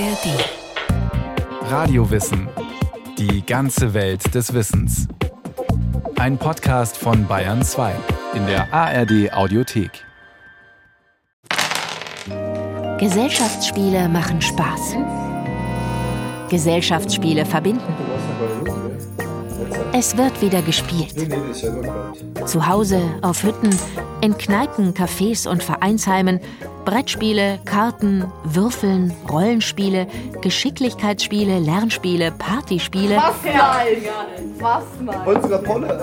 ARD. Radiowissen. Die ganze Welt des Wissens. Ein Podcast von Bayern 2 in der ARD Audiothek. Gesellschaftsspiele machen Spaß. Gesellschaftsspiele verbinden. Es wird wieder gespielt. Zu Hause, auf Hütten, in Kneipen, Cafés und Vereinsheimen. Brettspiele, Karten, Würfeln, Rollenspiele, Geschicklichkeitsspiele, Lernspiele, Partyspiele. Was mal?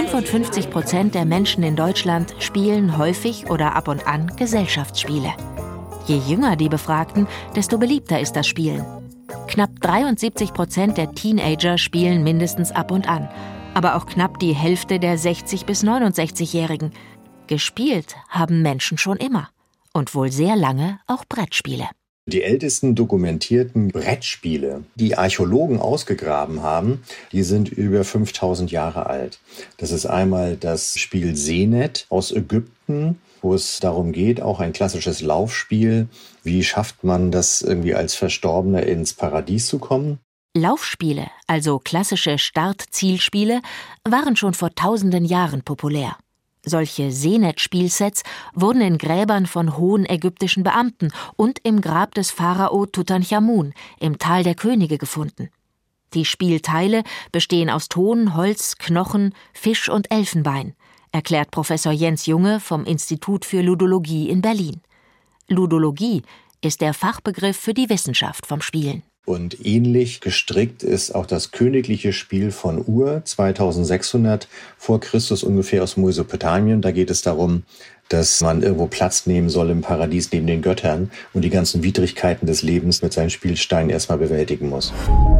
55% der Menschen in Deutschland spielen häufig oder ab und an Gesellschaftsspiele. Je jünger die Befragten, desto beliebter ist das Spielen. Knapp 73% der Teenager spielen mindestens ab und an, aber auch knapp die Hälfte der 60- bis 69-Jährigen. Gespielt haben Menschen schon immer und wohl sehr lange auch Brettspiele. Die ältesten dokumentierten Brettspiele, die Archäologen ausgegraben haben, die sind über 5000 Jahre alt. Das ist einmal das Spiel Senet aus Ägypten, wo es darum geht, auch ein klassisches Laufspiel. Wie schafft man das irgendwie als Verstorbener ins Paradies zu kommen? Laufspiele, also klassische Start-Zielspiele, waren schon vor tausenden Jahren populär. Solche Senet-Spielsets wurden in Gräbern von hohen ägyptischen Beamten und im Grab des Pharao Tutanchamun im Tal der Könige gefunden. Die Spielteile bestehen aus Ton, Holz, Knochen, Fisch und Elfenbein, erklärt Professor Jens Junge vom Institut für Ludologie in Berlin. Ludologie ist der Fachbegriff für die Wissenschaft vom Spielen. Und ähnlich gestrickt ist auch das königliche Spiel von Ur, 2600 vor Christus ungefähr aus Mesopotamien. Da geht es darum, dass man irgendwo Platz nehmen soll im Paradies neben den Göttern und die ganzen Widrigkeiten des Lebens mit seinen Spielsteinen erstmal bewältigen muss.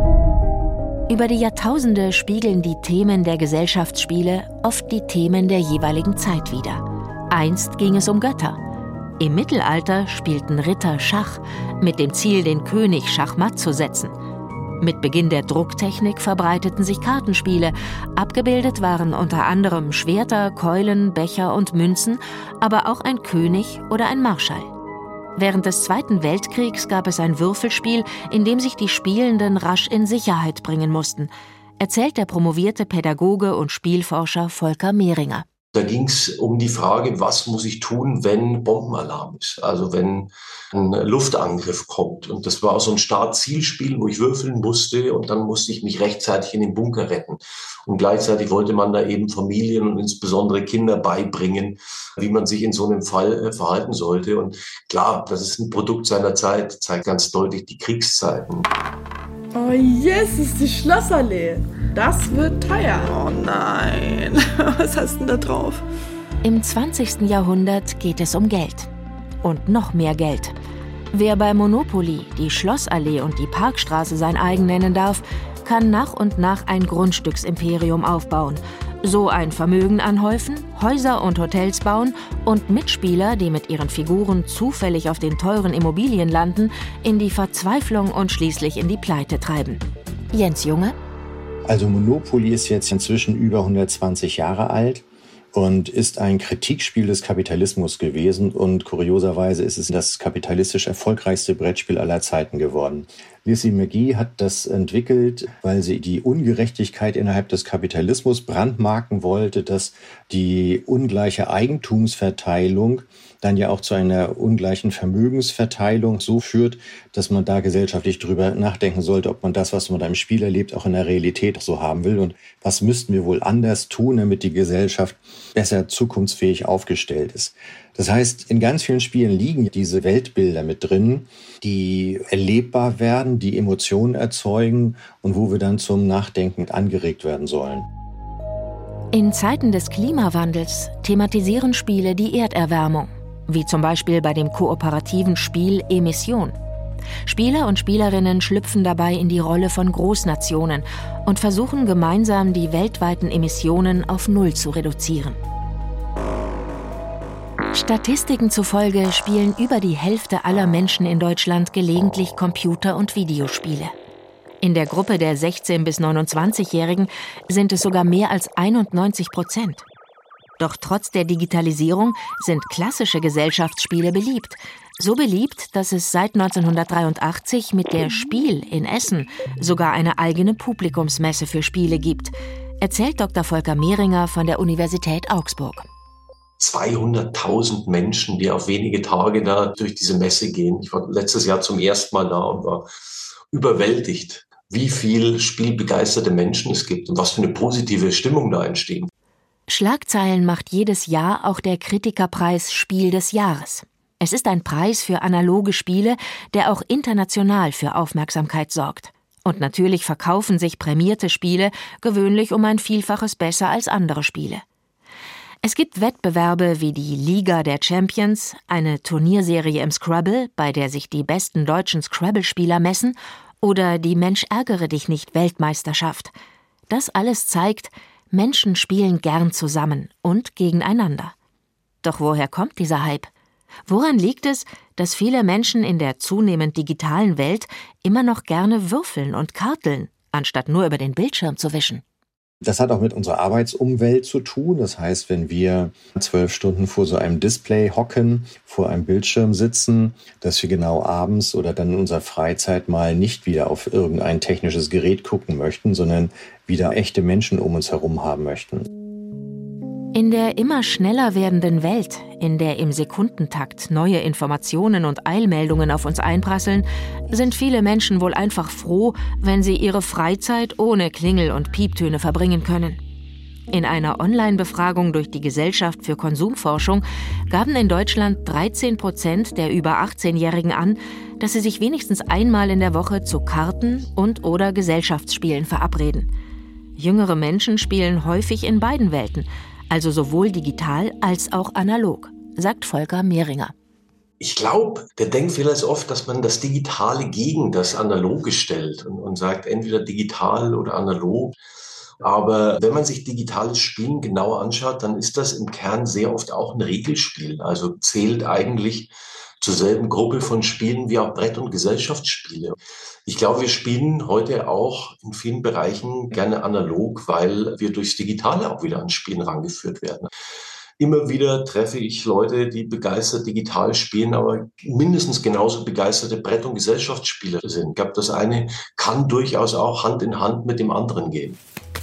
Über die Jahrtausende spiegeln die Themen der Gesellschaftsspiele oft die Themen der jeweiligen Zeit wider. Einst ging es um Götter. Im Mittelalter spielten Ritter Schach mit dem Ziel, den König schachmatt zu setzen. Mit Beginn der Drucktechnik verbreiteten sich Kartenspiele. Abgebildet waren unter anderem Schwerter, Keulen, Becher und Münzen, aber auch ein König oder ein Marschall. Während des Zweiten Weltkriegs gab es ein Würfelspiel, in dem sich die Spielenden rasch in Sicherheit bringen mussten, erzählt der promovierte Pädagoge und Spielforscher Volker Mehringer. Da ging es um die Frage, was muss ich tun, wenn Bombenalarm ist, also wenn ein Luftangriff kommt. Und das war so ein Start-Ziel-Spiel, wo ich würfeln musste und dann musste ich mich rechtzeitig in den Bunker retten. Und gleichzeitig wollte man da eben Familien und insbesondere Kinder beibringen, wie man sich in so einem Fall verhalten sollte. Und klar, das ist ein Produkt seiner Zeit, zeigt ganz deutlich die Kriegszeiten. Oh yes, ist die Schlossallee. Das wird teuer. Oh nein, was hast du denn da drauf? Im 20. Jahrhundert geht es um Geld. Und noch mehr Geld. Wer bei Monopoly die Schlossallee und die Parkstraße sein eigen nennen darf, kann nach und nach ein Grundstücksimperium aufbauen, so ein Vermögen anhäufen, Häuser und Hotels bauen und Mitspieler, die mit ihren Figuren zufällig auf den teuren Immobilien landen, in die Verzweiflung und schließlich in die Pleite treiben. Jens Junge? Also Monopoly ist jetzt inzwischen über 120 Jahre alt und ist ein Kritikspiel des Kapitalismus gewesen und kurioserweise ist es das kapitalistisch erfolgreichste Brettspiel aller Zeiten geworden. Lizzie McGee hat das entwickelt, weil sie die Ungerechtigkeit innerhalb des Kapitalismus brandmarken wollte, dass die ungleiche Eigentumsverteilung dann ja auch zu einer ungleichen Vermögensverteilung so führt, dass man da gesellschaftlich drüber nachdenken sollte, ob man das, was man da im Spiel erlebt, auch in der Realität so haben will und was müssten wir wohl anders tun, damit die Gesellschaft besser zukunftsfähig aufgestellt ist. Das heißt, in ganz vielen Spielen liegen diese Weltbilder mit drin, die erlebbar werden, die Emotionen erzeugen und wo wir dann zum Nachdenken angeregt werden sollen. In Zeiten des Klimawandels thematisieren Spiele die Erderwärmung, wie zum Beispiel bei dem kooperativen Spiel Emission. Spieler und Spielerinnen schlüpfen dabei in die Rolle von Großnationen und versuchen gemeinsam, die weltweiten Emissionen auf Null zu reduzieren. Statistiken zufolge spielen über die Hälfte aller Menschen in Deutschland gelegentlich Computer- und Videospiele. In der Gruppe der 16- bis 29-Jährigen sind es sogar mehr als 91%. Doch trotz der Digitalisierung sind klassische Gesellschaftsspiele beliebt. So beliebt, dass es seit 1983 mit der Spiel in Essen sogar eine eigene Publikumsmesse für Spiele gibt, erzählt Dr. Volker Mehringer von der Universität Augsburg. 200.000 Menschen, die auf wenige Tage da durch diese Messe gehen. Ich war letztes Jahr zum ersten Mal da und war überwältigt, wie viel spielbegeisterte Menschen es gibt und was für eine positive Stimmung da entsteht. Schlagzeilen macht jedes Jahr auch der Kritikerpreis Spiel des Jahres. Es ist ein Preis für analoge Spiele, der auch international für Aufmerksamkeit sorgt. Und natürlich verkaufen sich prämierte Spiele gewöhnlich um ein Vielfaches besser als andere Spiele. Es gibt Wettbewerbe wie die Liga der Champions, eine Turnierserie im Scrabble, bei der sich die besten deutschen Scrabble-Spieler messen, oder die Mensch-ärgere-dich-nicht-Weltmeisterschaft. Das alles zeigt, Menschen spielen gern zusammen und gegeneinander. Doch woher kommt dieser Hype? Woran liegt es, dass viele Menschen in der zunehmend digitalen Welt immer noch gerne würfeln und karteln, anstatt nur über den Bildschirm zu wischen? Das hat auch mit unserer Arbeitsumwelt zu tun. Das heißt, wenn wir 12 Stunden vor so einem Display hocken, vor einem Bildschirm sitzen, dass wir genau abends oder dann in unserer Freizeit mal nicht wieder auf irgendein technisches Gerät gucken möchten, sondern wieder echte Menschen um uns herum haben möchten. In der immer schneller werdenden Welt, in der im Sekundentakt neue Informationen und Eilmeldungen auf uns einprasseln, sind viele Menschen wohl einfach froh, wenn sie ihre Freizeit ohne Klingel- und Pieptöne verbringen können. In einer Online-Befragung durch die Gesellschaft für Konsumforschung gaben in Deutschland 13% der über 18-Jährigen an, dass sie sich wenigstens einmal in der Woche zu Karten und/oder Gesellschaftsspielen verabreden. Jüngere Menschen spielen häufig in beiden Welten, also sowohl digital als auch analog, sagt Volker Mehringer. Ich glaube, der Denkfehler ist oft, dass man das Digitale gegen das Analoge stellt und sagt, entweder digital oder analog. Aber wenn man sich digitales Spielen genauer anschaut, dann ist das im Kern sehr oft auch ein Regelspiel. Also zählt eigentlich zur selben Gruppe von Spielen wie auch Brett- und Gesellschaftsspiele. Ich glaube, wir spielen heute auch in vielen Bereichen gerne analog, weil wir durchs Digitale auch wieder an Spielen rangeführt werden. Immer wieder treffe ich Leute, die begeistert digital spielen, aber mindestens genauso begeisterte Brett- und Gesellschaftsspieler sind. Ich glaube, das eine kann durchaus auch Hand in Hand mit dem anderen gehen.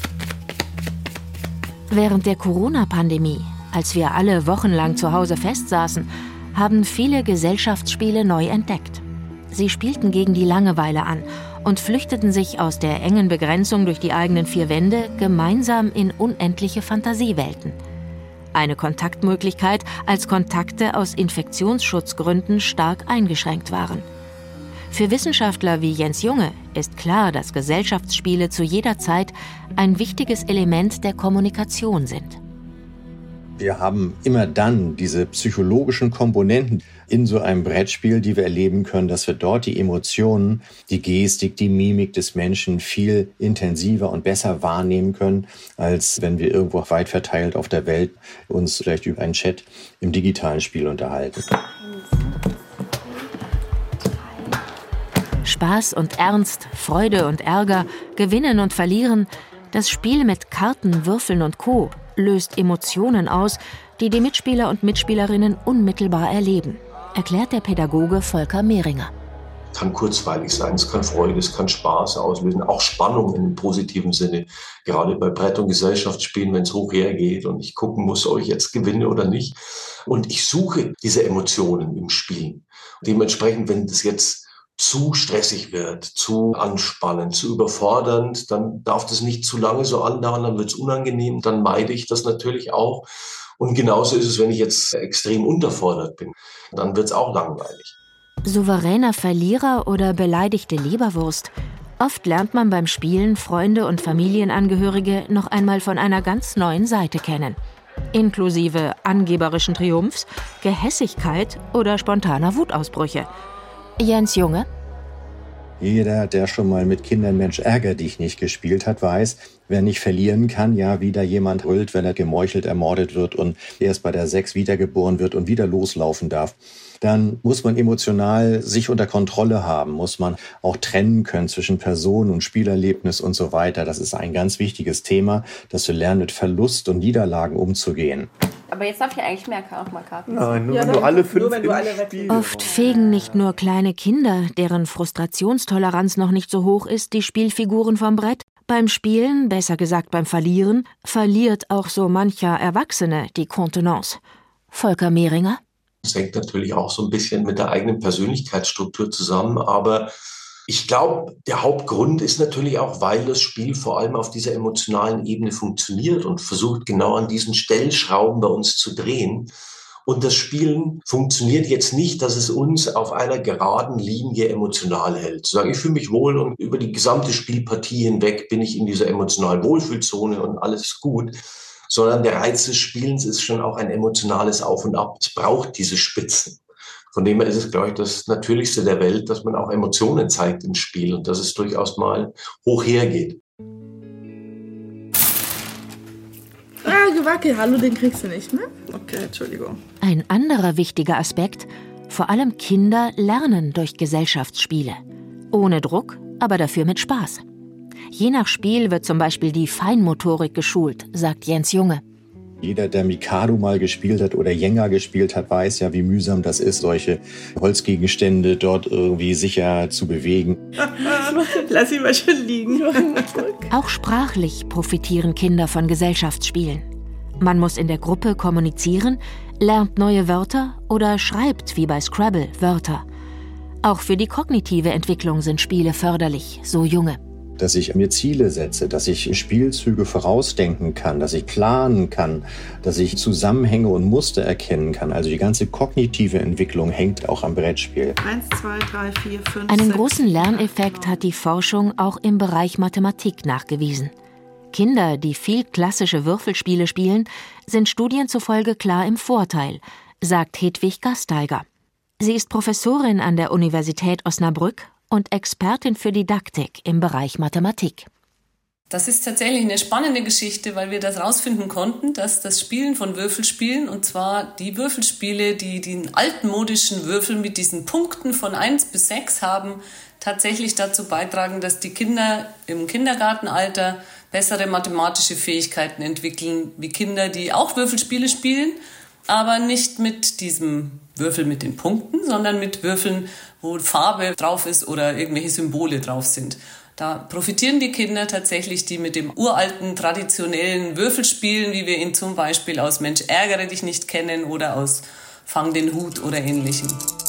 Während der Corona-Pandemie, als wir alle wochenlang zu Hause festsaßen, haben viele Gesellschaftsspiele neu entdeckt. Sie spielten gegen die Langeweile an und flüchteten sich aus der engen Begrenzung durch die eigenen vier Wände gemeinsam in unendliche Fantasiewelten. Eine Kontaktmöglichkeit, als Kontakte aus Infektionsschutzgründen stark eingeschränkt waren. Für Wissenschaftler wie Jens Junge ist klar, dass Gesellschaftsspiele zu jeder Zeit ein wichtiges Element der Kommunikation sind. Wir haben immer dann diese psychologischen Komponenten in so einem Brettspiel, die wir erleben können, dass wir dort die Emotionen, die Gestik, die Mimik des Menschen viel intensiver und besser wahrnehmen können, als wenn wir irgendwo weit verteilt auf der Welt uns vielleicht über einen Chat im digitalen Spiel unterhalten. Spaß und Ernst, Freude und Ärger, Gewinnen und Verlieren, das Spiel mit Karten, Würfeln und Co. löst Emotionen aus, die die Mitspieler und Mitspielerinnen unmittelbar erleben, erklärt der Pädagoge Volker Mehringer. Es kann kurzweilig sein, es kann Freude, es kann Spaß auslösen, auch Spannung im positiven Sinne. Gerade bei Brett- und Gesellschaftsspielen, wenn es hoch hergeht und ich gucken muss, ob ich jetzt gewinne oder nicht. Und ich suche diese Emotionen im Spiel. Dementsprechend, wenn das jetzt zu stressig wird, zu anspannend, zu überfordernd, dann darf das nicht zu lange so andauern, dann wird es unangenehm, dann meide ich das natürlich auch. Und genauso ist es, wenn ich jetzt extrem unterfordert bin, dann wird es auch langweilig. Souveräner Verlierer oder beleidigte Leberwurst. Oft lernt man beim Spielen Freunde und Familienangehörige noch einmal von einer ganz neuen Seite kennen. Inklusive angeberischen Triumphs, Gehässigkeit oder spontaner Wutausbrüche. Jens Junge? Jeder, der schon mal mit Kindern Mensch ärger dich nicht gespielt hat, weiß, wer nicht verlieren kann, ja, wieder jemand brüllt, wenn er gemeuchelt ermordet wird und erst bei der 6 wiedergeboren wird und wieder loslaufen darf. dann muss man emotional sich unter Kontrolle haben, muss man auch trennen können zwischen Person und Spielerlebnis und so weiter. Das ist ein ganz wichtiges Thema, dass wir lernen, mit Verlust und Niederlagen umzugehen. Aber jetzt darf ich eigentlich mehr Karten. Nein, nur wenn du alle 5 spielst. Oft fegen nicht nur kleine Kinder, deren Frustrationstoleranz noch nicht so hoch ist, die Spielfiguren vom Brett. Beim Spielen, besser gesagt beim Verlieren, verliert auch so mancher Erwachsene die Kontenance. Volker Mehringer? Das hängt natürlich auch so ein bisschen mit der eigenen Persönlichkeitsstruktur zusammen, aber ich glaube, der Hauptgrund ist natürlich auch, weil das Spiel vor allem auf dieser emotionalen Ebene funktioniert und versucht genau an diesen Stellschrauben bei uns zu drehen. Und das Spielen funktioniert jetzt nicht, dass es uns auf einer geraden Linie emotional hält. Zu sagen, ich fühle mich wohl und über die gesamte Spielpartie hinweg bin ich in dieser emotionalen Wohlfühlzone und alles ist gut. Sondern der Reiz des Spielens ist schon auch ein emotionales Auf und Ab. Es braucht diese Spitzen. Von dem her ist es, glaube ich, das Natürlichste der Welt, dass man auch Emotionen zeigt im Spiel und dass es durchaus mal hoch hergeht. Gewackel, hallo, den kriegst du nicht, ne? Okay, Entschuldigung. Ein anderer wichtiger Aspekt: vor allem Kinder lernen durch Gesellschaftsspiele. Ohne Druck, aber dafür mit Spaß. Je nach Spiel wird zum Beispiel die Feinmotorik geschult, sagt Jens Junge. Jeder, der Mikado mal gespielt hat oder Jenga gespielt hat, weiß ja, wie mühsam das ist, solche Holzgegenstände dort irgendwie sicher zu bewegen. Lass ihn mal schön liegen. Auch sprachlich profitieren Kinder von Gesellschaftsspielen. Man muss in der Gruppe kommunizieren, lernt neue Wörter oder schreibt, wie bei Scrabble, Wörter. Auch für die kognitive Entwicklung sind Spiele förderlich, so Junge. Dass ich mir Ziele setze, dass ich Spielzüge vorausdenken kann, dass ich planen kann, dass ich Zusammenhänge und Muster erkennen kann. Also die ganze kognitive Entwicklung hängt auch am Brettspiel. 1, 2, 3, 4, 5, Einen 6, großen Lerneffekt hat die Forschung auch im Bereich Mathematik nachgewiesen. Kinder, die viel klassische Würfelspiele spielen, sind Studien zufolge klar im Vorteil, sagt Hedwig Gasteiger. Sie ist Professorin an der Universität Osnabrück und Expertin für Didaktik im Bereich Mathematik. Das ist tatsächlich eine spannende Geschichte, weil wir das rausfinden konnten, dass das Spielen von Würfelspielen, und zwar die Würfelspiele, die den altmodischen Würfel mit diesen Punkten von 1 bis 6 haben, tatsächlich dazu beitragen, dass die Kinder im Kindergartenalter bessere mathematische Fähigkeiten entwickeln, wie Kinder, die auch Würfelspiele spielen, aber nicht mit diesem Würfel mit den Punkten, sondern mit Würfeln, wo Farbe drauf ist oder irgendwelche Symbole drauf sind. Da profitieren die Kinder tatsächlich, die mit dem uralten, traditionellen Würfelspielen, wie wir ihn zum Beispiel aus Mensch, ärgere dich nicht kennen oder aus Fang den Hut oder Ähnlichem.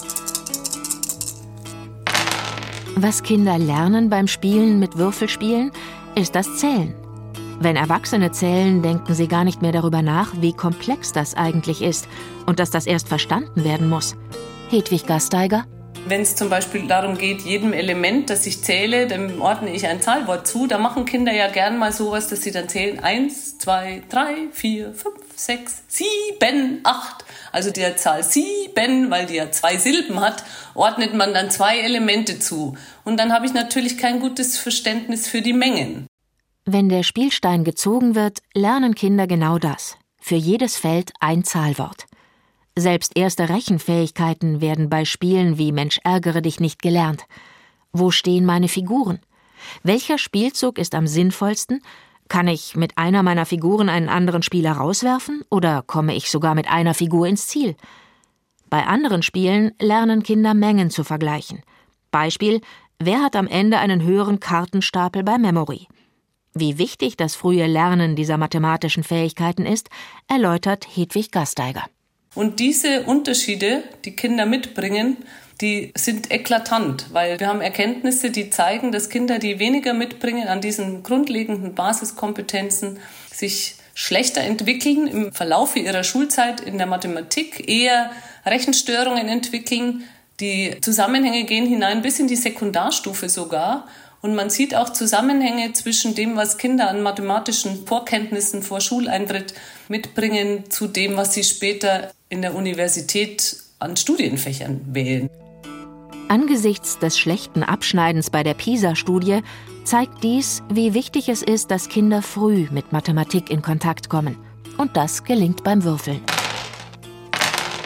Was Kinder lernen beim Spielen mit Würfelspielen, ist das Zählen. Wenn Erwachsene zählen, denken sie gar nicht mehr darüber nach, wie komplex das eigentlich ist und dass das erst verstanden werden muss. Hedwig Gasteiger. Wenn es zum Beispiel darum geht, jedem Element, das ich zähle, dem ordne ich ein Zahlwort zu, da machen Kinder ja gern mal sowas, dass sie dann zählen 1, 2, 3, 4, 5, 6, 7, 8. Also der Zahl 7, weil die ja 2 Silben hat, ordnet man dann 2 Elemente zu. Und dann habe ich natürlich kein gutes Verständnis für die Mengen. Wenn der Spielstein gezogen wird, lernen Kinder genau das. Für jedes Feld ein Zahlwort. Selbst erste Rechenfähigkeiten werden bei Spielen wie Mensch, ärgere dich nicht gelernt. Wo stehen meine Figuren? Welcher Spielzug ist am sinnvollsten? Kann ich mit einer meiner Figuren einen anderen Spieler rauswerfen oder komme ich sogar mit einer Figur ins Ziel? Bei anderen Spielen lernen Kinder Mengen zu vergleichen. Beispiel: Wer hat am Ende einen höheren Kartenstapel bei Memory? Wie wichtig das frühe Lernen dieser mathematischen Fähigkeiten ist, erläutert Hedwig Gasteiger. Und diese Unterschiede, die Kinder mitbringen, die sind eklatant, weil wir haben Erkenntnisse, die zeigen, dass Kinder, die weniger mitbringen an diesen grundlegenden Basiskompetenzen, sich schlechter entwickeln im Verlauf ihrer Schulzeit in der Mathematik, eher Rechenstörungen entwickeln. Die Zusammenhänge gehen hinein bis in die Sekundarstufe sogar. Und man sieht auch Zusammenhänge zwischen dem, was Kinder an mathematischen Vorkenntnissen vor Schuleintritt mitbringen, zu dem, was sie später in der Universität an Studienfächern wählen. Angesichts des schlechten Abschneidens bei der PISA-Studie zeigt dies, wie wichtig es ist, dass Kinder früh mit Mathematik in Kontakt kommen. Und das gelingt beim Würfeln.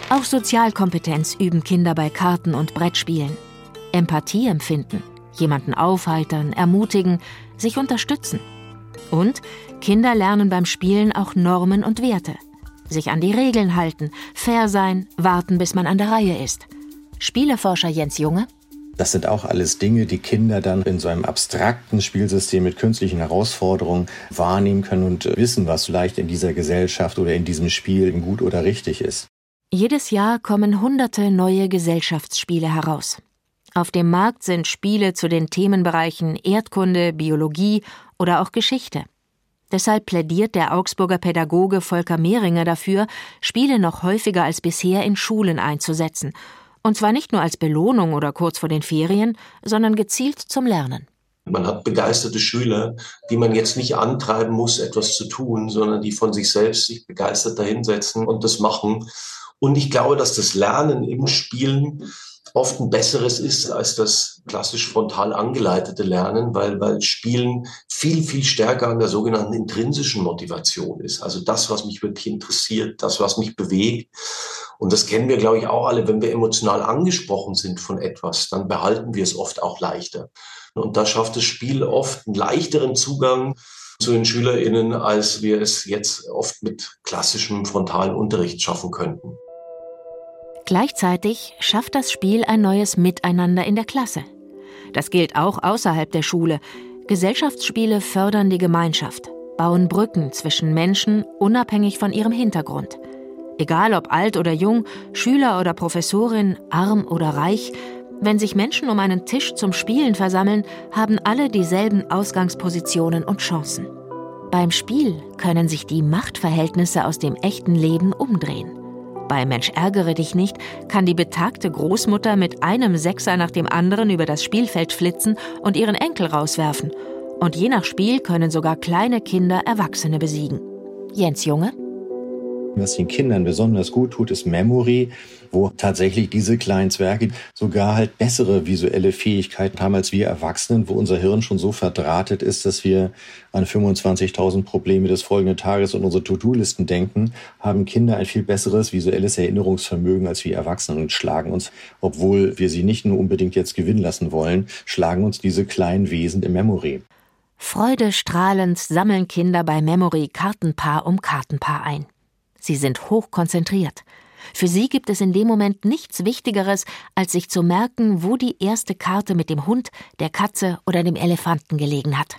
Auch Sozialkompetenz üben Kinder bei Karten- und Brettspielen. Empathie empfinden, jemanden aufheitern, ermutigen, sich unterstützen. Und Kinder lernen beim Spielen auch Normen und Werte. Sich an die Regeln halten, fair sein, warten, bis man an der Reihe ist. Spieleforscher Jens Junge: Das sind auch alles Dinge, die Kinder dann in so einem abstrakten Spielsystem mit künstlichen Herausforderungen wahrnehmen können und wissen, was vielleicht in dieser Gesellschaft oder in diesem Spiel gut oder richtig ist. Jedes Jahr kommen hunderte neue Gesellschaftsspiele heraus. Auf dem Markt sind Spiele zu den Themenbereichen Erdkunde, Biologie oder auch Geschichte. Deshalb plädiert der Augsburger Pädagoge Volker Mehringer dafür, Spiele noch häufiger als bisher in Schulen einzusetzen. Und zwar nicht nur als Belohnung oder kurz vor den Ferien, sondern gezielt zum Lernen. Man hat begeisterte Schüler, die man jetzt nicht antreiben muss, etwas zu tun, sondern die von sich selbst sich begeistert dahinsetzen und das machen. Und ich glaube, dass das Lernen im Spielen oft ein besseres ist als das klassisch frontal angeleitete Lernen, weil Spielen viel, viel stärker an der sogenannten intrinsischen Motivation ist. Also das, was mich wirklich interessiert, das, was mich bewegt. Und das kennen wir, glaube ich, auch alle. Wenn wir emotional angesprochen sind von etwas, dann behalten wir es oft auch leichter. Und da schafft das Spiel oft einen leichteren Zugang zu den SchülerInnen, als wir es jetzt oft mit klassischem frontalen Unterricht schaffen könnten. Gleichzeitig schafft das Spiel ein neues Miteinander in der Klasse. Das gilt auch außerhalb der Schule. Gesellschaftsspiele fördern die Gemeinschaft, bauen Brücken zwischen Menschen, unabhängig von ihrem Hintergrund. Egal ob alt oder jung, Schüler oder Professorin, arm oder reich, wenn sich Menschen um einen Tisch zum Spielen versammeln, haben alle dieselben Ausgangspositionen und Chancen. Beim Spiel können sich die Machtverhältnisse aus dem echten Leben umdrehen. Bei Mensch ärgere dich nicht kann die betagte Großmutter mit einem Sechser nach dem anderen über das Spielfeld flitzen und ihren Enkel rauswerfen. Und je nach Spiel können sogar kleine Kinder Erwachsene besiegen. Jens Junge: Was den Kindern besonders gut tut, ist Memory, wo tatsächlich diese kleinen Zwerge sogar halt bessere visuelle Fähigkeiten haben als wir Erwachsenen, wo unser Hirn schon so verdrahtet ist, dass wir an 25.000 Probleme des folgenden Tages und unsere To-Do-Listen denken, haben Kinder ein viel besseres visuelles Erinnerungsvermögen als wir Erwachsenen und schlagen uns, obwohl wir sie nicht nur unbedingt jetzt gewinnen lassen wollen, schlagen uns diese kleinen Wesen im Memory. Freudestrahlend sammeln Kinder bei Memory Kartenpaar um Kartenpaar ein. Sie sind hochkonzentriert. Für sie gibt es in dem Moment nichts Wichtigeres, als sich zu merken, wo die erste Karte mit dem Hund, der Katze oder dem Elefanten gelegen hat.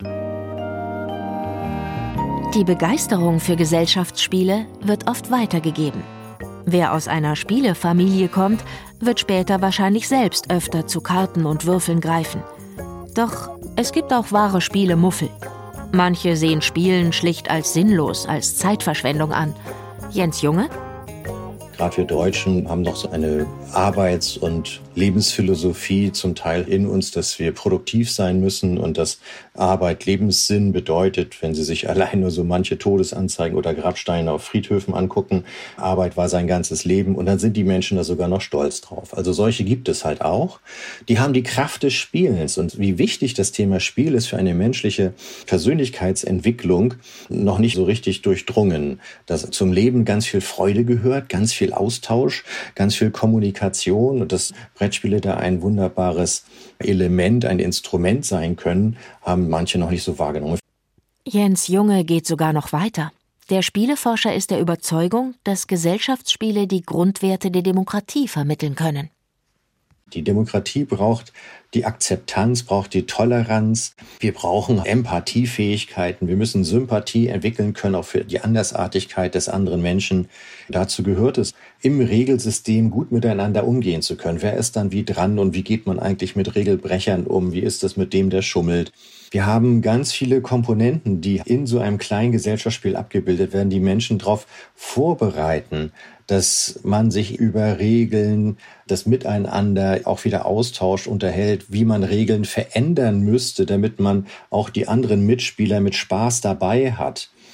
Die Begeisterung für Gesellschaftsspiele wird oft weitergegeben. Wer aus einer Spielefamilie kommt, wird später wahrscheinlich selbst öfter zu Karten und Würfeln greifen. Doch es gibt auch wahre Spielemuffel. Manche sehen Spielen schlicht als sinnlos, als Zeitverschwendung an. Jens Junge: Gerade wir Deutschen haben noch so eine Arbeits- und Lebensphilosophie zum Teil in uns, dass wir produktiv sein müssen und dass Arbeit Lebenssinn bedeutet, wenn Sie sich allein nur so manche Todesanzeigen oder Grabsteine auf Friedhöfen angucken. Arbeit war sein ganzes Leben und dann sind die Menschen da sogar noch stolz drauf. Also solche gibt es halt auch. Die haben die Kraft des Spielens und wie wichtig das Thema Spiel ist für eine menschliche Persönlichkeitsentwicklung noch nicht so richtig durchdrungen. Dass zum Leben ganz viel Freude gehört, ganz viel Austausch, ganz viel Kommunikation und dass Brettspiele da ein wunderbares Element, ein Instrument sein können, haben manche noch nicht so wahrgenommen. Jens Junge geht sogar noch weiter. Der Spieleforscher ist der Überzeugung, dass Gesellschaftsspiele die Grundwerte der Demokratie vermitteln können. Die Demokratie braucht die Akzeptanz, braucht die Toleranz. Wir brauchen Empathiefähigkeiten. Wir müssen Sympathie entwickeln können, auch für die Andersartigkeit des anderen Menschen. Dazu gehört es, im Regelsystem gut miteinander umgehen zu können. Wer ist dann wie dran und wie geht man eigentlich mit Regelbrechern um? Wie ist das mit dem, der schummelt? Wir haben ganz viele Komponenten, die in so einem kleinen Gesellschaftsspiel abgebildet werden, die Menschen darauf vorbereiten, dass man sich über Regeln, das Miteinander auch wieder austauscht, unterhält, wie man Regeln verändern müsste, damit man auch die anderen Mitspieler mit Spaß dabei hat.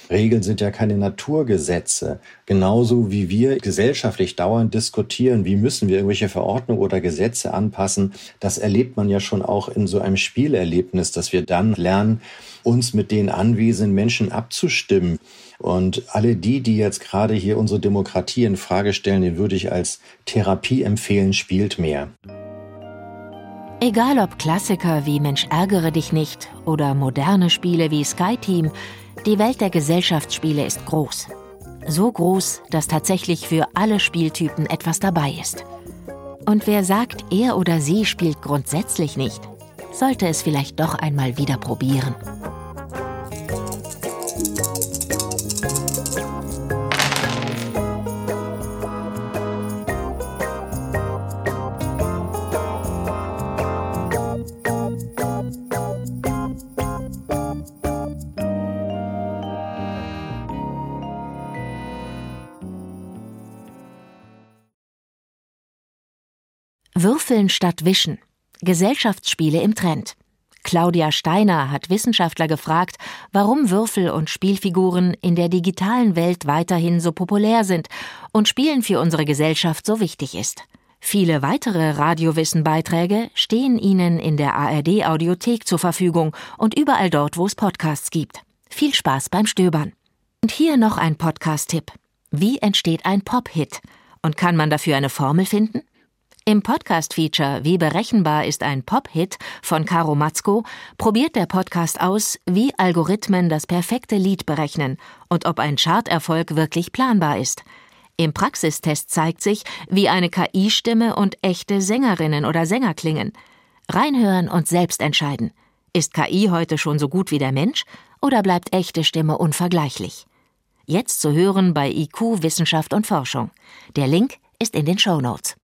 Regeln sind ja keine Naturgesetze. Genauso wie wir gesellschaftlich dauernd diskutieren, wie müssen wir irgendwelche Verordnungen oder Gesetze anpassen. Das erlebt man ja schon auch in so einem Spielerlebnis, dass wir dann lernen, uns mit den anwesenden Menschen abzustimmen. Und alle die jetzt gerade hier unsere Demokratie in Frage stellen, den würde ich als Therapie empfehlen, spielt mehr. Egal ob Klassiker wie Mensch ärgere dich nicht oder moderne Spiele wie SkyTeam, die Welt der Gesellschaftsspiele ist groß. So groß, dass tatsächlich für alle Spieltypen etwas dabei ist. Und wer sagt, er oder sie spielt grundsätzlich nicht, sollte es vielleicht doch einmal wieder probieren. Würfeln statt Wischen. Gesellschaftsspiele im Trend. Claudia Steiner hat Wissenschaftler gefragt, warum Würfel und Spielfiguren in der digitalen Welt weiterhin so populär sind und Spielen für unsere Gesellschaft so wichtig ist. Viele weitere Radiowissen-Beiträge stehen Ihnen in der ARD-Audiothek zur Verfügung und überall dort, wo es Podcasts gibt. Viel Spaß beim Stöbern. Und hier noch ein Podcast-Tipp. Wie entsteht ein Pop-Hit? Und kann man dafür eine Formel finden? Im Podcast-Feature »Wie berechenbar ist ein Pop-Hit« von Caro Matzko probiert der Podcast aus, wie Algorithmen das perfekte Lied berechnen und ob ein Charterfolg wirklich planbar ist. Im Praxistest zeigt sich, wie eine KI-Stimme und echte Sängerinnen oder Sänger klingen. Reinhören und selbst entscheiden. Ist KI heute schon so gut wie der Mensch oder bleibt echte Stimme unvergleichlich? Jetzt zu hören bei IQ, Wissenschaft und Forschung. Der Link ist in den Shownotes.